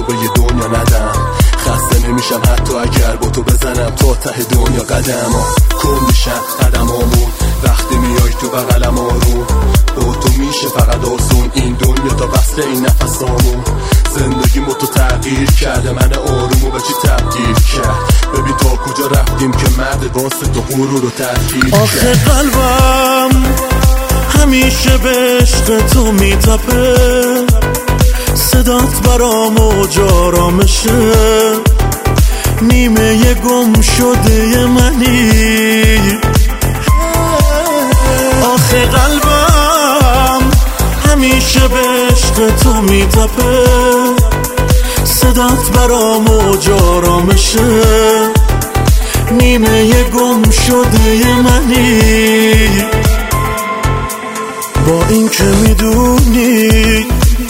به یه دنیا ندم. خسته نمیشم حتی اگر با تو بزنم تا ته دنیا قدم. کن میشم قدمامون وقتی میای تو بغلم آروم. با تو میشه فقط آسون این دنیا تا وصل این نفسامون. زندگیمو تو تغییر کرده من آرومو به چی تبدیل کرد. ببین تا کجا رفتیم که مرد واسه تو غرور رو ترکیب کرد. آخه قلبم همیشه به عشق تو میتپه، صدات برام موج آرامشه. نیمه گم شده منی. آخه قلبم همیشه به عشق تو میتپه، صدات برام موج آرامشه. نیمه گم شده منی. با این که میدونی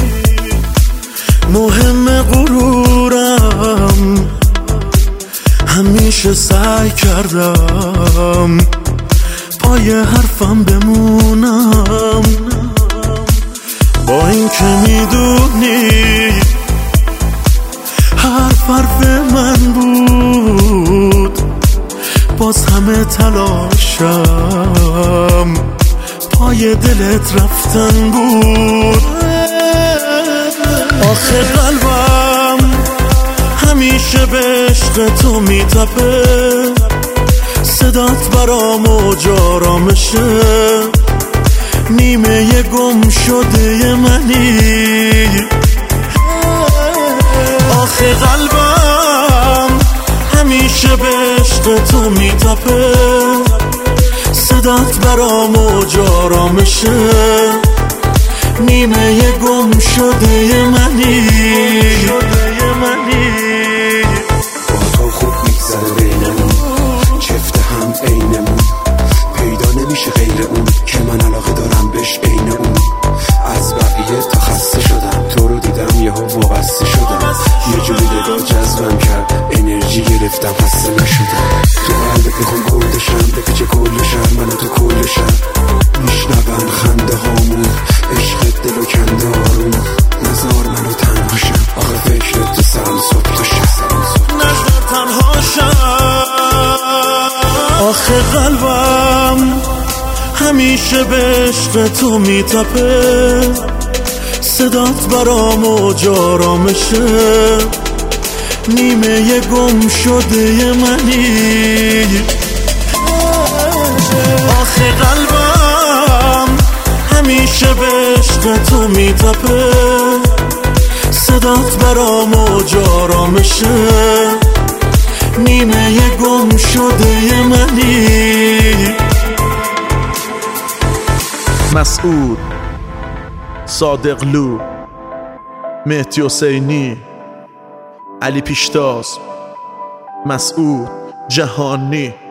مهم غرورم، همیشه سعی کردم پای حرفم بمونم. با این که میدونی حرف من بود، باز همه تلاشم پای دلت رفتن بود. آخه قلبم همیشه به عشق تو میتپه، صدات برام موج آرامشه. نیمه گم شده منی. آخه قلبم همیشه به عشق تو میتپه، صدات برام موج آرامشه. نیمه گم شده منی. با تو خوب میگذره بینمون، چفته هم عینمون. پیدا نمیشه غیر اون که من علاقه دارم بهش عین اون. از بقیه تا خسته شدم، تو رو دیدم یهو وابسته شدم. یه جوری نگاه جذبم کرد، انرژی گرفتم خسته نشدم. تو قلبت میخوام کلشم، بپیچه کلشم من و تو کلشم. میشنون خنده هامون، عشق دلو کنده آروم. نزار منو تنها شم، آخه فکرت تو سرم صبح تو شم. نزار تنها شم. آخه قلبم همیشه به عشق تو میتپه، صدات برام موج آرامشه. نیمه گم شده منی. آخه قلبم همیشه به عشق تو میتپه، صدات برام موج آرامشه. نیمه گم شده منی. مسعود، صادقلو، مهدی حسینی، علی پیشتاز، مسعود جهانی.